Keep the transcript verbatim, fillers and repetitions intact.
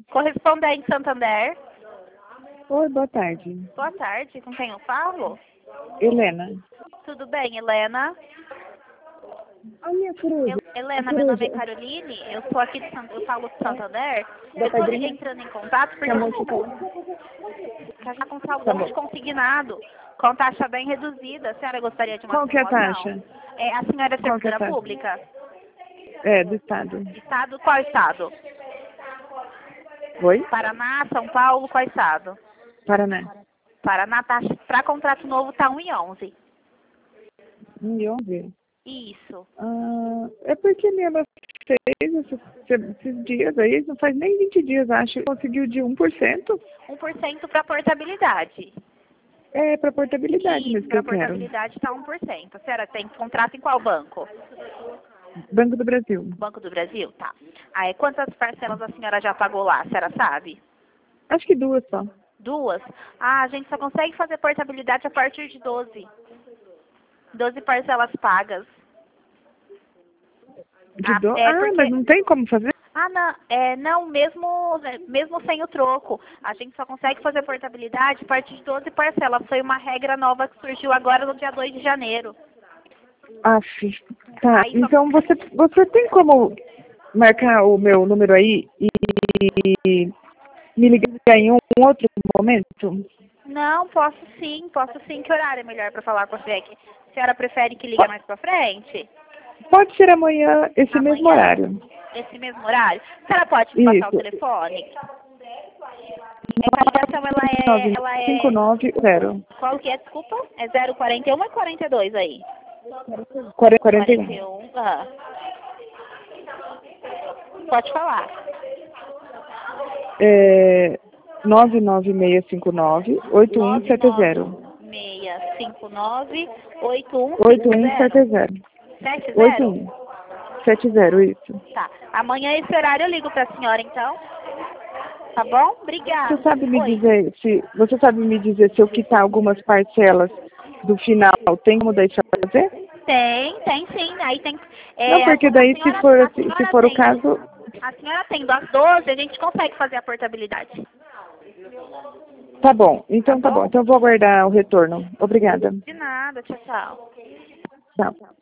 Correspondente Santander. Oi, boa tarde. Boa tarde, com quem eu falo? Helena. Tudo bem, Helena? A minha coruja. Eu, Helena, meu nome é Caroline, eu sou aqui de Sant... eu falo de Santander. Eu estou entrando em contato porque Chamou já está com saldo Tá bom. consignado, com taxa bem reduzida. A senhora gostaria de uma Qual que é a simulação? taxa? É, a senhora é Qual que é a servidora taxa? pública? É, do estado. Estado, qual estado? Oi? Paraná, São Paulo, qual estado? Paraná. Paraná, taxa para contrato novo está um e onze. um e onze? Isso. Ah, é porque minha irmã fez esses, esses dias aí, não faz nem vinte dias, acho, conseguiu de um por cento. um por cento para portabilidade. É, para portabilidade Isso, mesmo que para eu quero. portabilidade está um por cento. A senhora tem contrato em qual banco? Banco do Brasil. Banco do Brasil? Tá. Aí, quantas parcelas a senhora já pagou lá? A senhora sabe? Acho que duas só. Duas? Ah, a gente só consegue fazer portabilidade a partir de doze. doze parcelas pagas. De Ah, do... é ah porque... mas não tem como fazer? Ah, não, é, não mesmo, mesmo sem o troco. A gente só consegue fazer portabilidade a partir de doze parcelas. Foi uma regra nova que surgiu agora no dia dois de janeiro. Ah, tá. Aí só- Então você, você tem como marcar o meu número aí e me ligar em um outro momento? Não, posso sim, posso sim. Que horário é melhor para falar com você? Que a senhora prefere que ligue mais para frente? Pode ser amanhã, esse Amanhã? mesmo horário. Esse mesmo horário? A senhora pode me passar o Isso. telefone? Essa ligação, ela é, ela cinco é... nove zero. Qual que é, desculpa? É zero quarenta e um ou quarenta e dois aí? quarenta e um. quarenta e um. Ah. Pode falar. É, nove nove seis cinco nove oito um sete zero. seis cinco nove oito um oito um sete zero. sete oito zero? um sete zero, isso. Tá. Amanhã esse horário eu ligo pra senhora, então. Tá bom? Obrigada. Você sabe me Oi. dizer se você sabe me dizer se eu quitar algumas parcelas do final, tem como daí fazer? Tem, tem sim. Aí tem. É, Não, porque a daí se senhora, for a assim, se senhora for o tendo, caso, a senhora tendo as doze, a gente consegue fazer a portabilidade. tá bom. Então Tá tá bom. bom? Então eu vou aguardar o retorno. Obrigada. De nada. Tchau, tchau. Tchau.